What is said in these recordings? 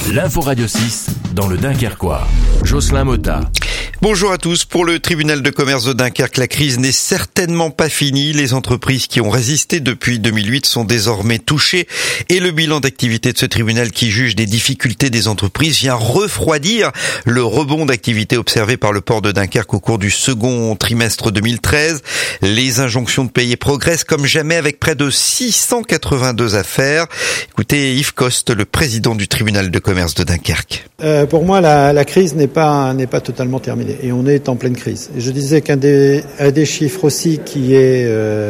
L'info Radio 6 dans le Dunkerquois. Jocelyn Motta. Bonjour à tous. Pour le tribunal de commerce de Dunkerque, la crise n'est certainement pas finie. Les entreprises qui ont résisté depuis 2008 sont désormais touchées et le bilan d'activité de ce tribunal qui juge des difficultés des entreprises vient refroidir le rebond d'activité observé par le port de Dunkerque au cours du second trimestre 2013. Les injonctions de payer progressent comme jamais avec près de 682 affaires. Écoutez Yves Coste, le président du tribunal de commerce de Dunkerque. Pour moi, la crise n'est pas totalement terminée et on est en pleine crise. Et je disais qu'un des chiffres aussi qui est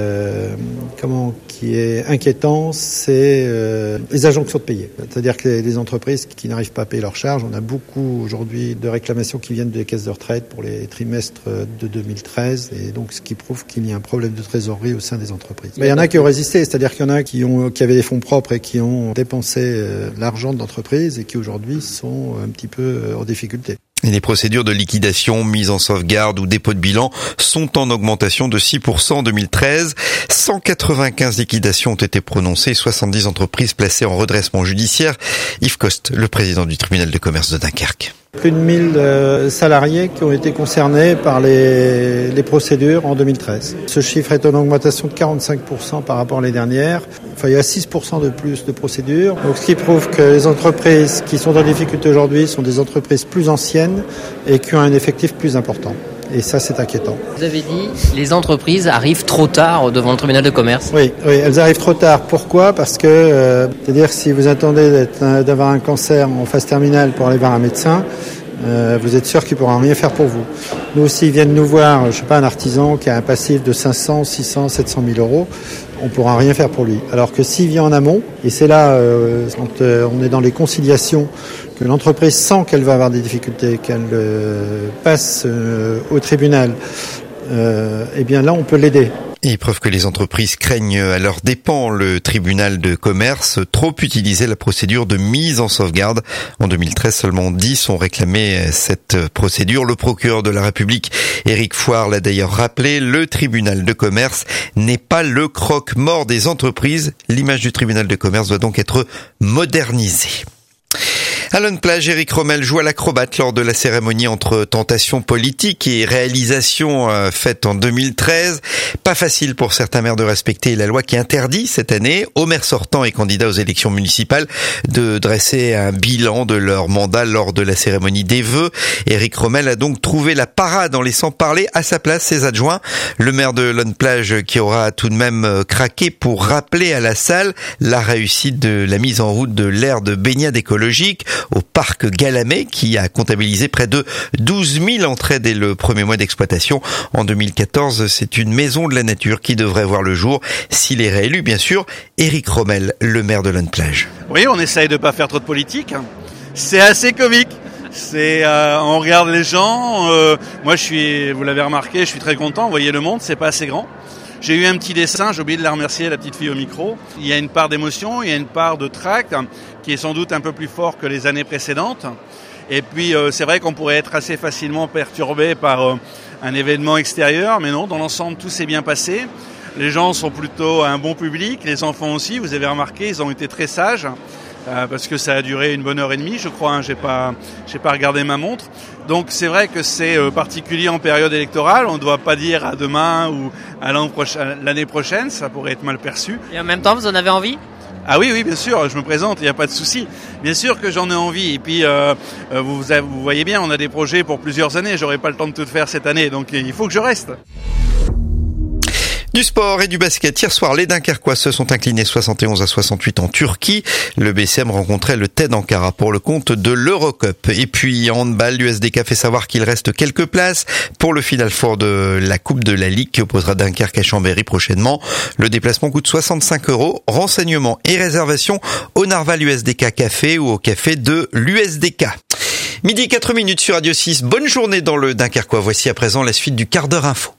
inquiétant, c'est les injonctions de payer. C'est-à-dire que les entreprises qui n'arrivent pas à payer leurs charges, on a beaucoup aujourd'hui de réclamations qui viennent des caisses de retraite pour les trimestres de 2013 et donc ce qui prouve qu'il y a un problème de trésorerie au sein des entreprises. Mais il y en a qui ont résisté, c'est-à-dire qu'il y en a qui avaient des fonds propres et qui ont dépensé l'argent de l'entreprise et qui aujourd'hui sont un petit peu en difficulté. Et les procédures de liquidation, mise en sauvegarde ou dépôt de bilan sont en augmentation de 6% en 2013. 195 liquidations ont été prononcées et 70 entreprises placées en redressement judiciaire. Yves Coste, le président du tribunal de commerce de Dunkerque. Plus de 1000 salariés qui ont été concernés par les procédures en 2013. Ce chiffre est en augmentation de 45% par rapport à l'année dernière. Enfin, il y a 6% de plus de procédures. Donc, ce qui prouve que les entreprises qui sont en difficulté aujourd'hui sont des entreprises plus anciennes et qui ont un effectif plus important. Et ça, c'est inquiétant. Vous avez dit, les entreprises arrivent trop tard devant le tribunal de commerce. Oui, elles arrivent trop tard. Pourquoi ? Parce que, c'est-à-dire si vous attendez d'avoir un cancer en phase terminale pour aller voir un médecin, vous êtes sûr qu'il ne pourra rien faire pour vous. Nous aussi, ils viennent nous voir, un artisan qui a un passif de 500, 600, 700 000 euros, on ne pourra rien faire pour lui. Alors que s'il vient en amont, et c'est là, quand on est dans les conciliations, que l'entreprise sent qu'elle va avoir des difficultés, qu'elle passe au tribunal, eh bien là, on peut l'aider. Et preuve que les entreprises craignent à leurs dépens le tribunal de commerce, trop utiliser la procédure de mise en sauvegarde. En 2013, seulement 10 ont réclamé cette procédure. Le procureur de la République, Éric Foire, l'a d'ailleurs rappelé, le tribunal de commerce n'est pas le croque-mort des entreprises. L'image du tribunal de commerce doit donc être modernisée. À Lone-Plage, Éric Rommel joue à l'acrobate lors de la cérémonie entre tentation politique et réalisation faite en 2013. Pas facile pour certains maires de respecter la loi qui interdit cette année aux maires sortants et candidats aux élections municipales de dresser un bilan de leur mandat lors de la cérémonie des vœux. Éric Rommel a donc trouvé la parade en laissant parler à sa place ses adjoints. Le maire de Lone-Plage qui aura tout de même craqué pour rappeler à la salle la réussite de la mise en route de l'aire de baignade écologique au parc Galamé qui a comptabilisé près de 12 000 entrées dès le premier mois d'exploitation. En 2014, c'est une maison de la nature qui devrait voir le jour s'il est réélu, bien sûr. Éric Rommel, le maire de Lone-Plage. Oui, on essaye de pas faire trop de politique. C'est assez comique. On regarde les gens. Moi, vous l'avez remarqué, je suis très content. Vous voyez le monde, c'est pas assez grand. J'ai eu un petit dessin, j'ai oublié de la remercier, la petite fille au micro. Il y a une part d'émotion, il y a une part de tract qui est sans doute un peu plus fort que les années précédentes. Et puis c'est vrai qu'on pourrait être assez facilement perturbé par un événement extérieur, mais non, dans l'ensemble tout s'est bien passé. Les gens sont plutôt un bon public, les enfants aussi, vous avez remarqué, ils ont été très sages. Parce que ça a duré 1h30, je crois, j'ai pas regardé ma montre. Donc c'est vrai que c'est particulier en période électorale, on ne doit pas dire à demain ou à l'année prochaine, ça pourrait être mal perçu. Et en même temps, vous en avez envie ? Ah oui, bien sûr, je me présente, il n'y a pas de souci. Bien sûr que j'en ai envie. Et puis, vous voyez bien, on a des projets pour plusieurs années, j'aurai pas le temps de tout faire cette année, donc il faut que je reste. Du sport et du basket. Hier soir, les Dunkerquois se sont inclinés 71-68 en Turquie. Le BCM rencontrait le TED Ankara pour le compte de l'Eurocup. Et puis, en handball, l'USDK fait savoir qu'il reste quelques places pour le Final Four de la Coupe de la Ligue qui opposera Dunkerque à Chambéry prochainement. Le déplacement coûte 65 €. Renseignements et réservations au Narval USDK Café ou au café de l'USDK. 12h04 sur Radio 6. Bonne journée dans le Dunkerquois. Voici à présent la suite du quart d'heure info.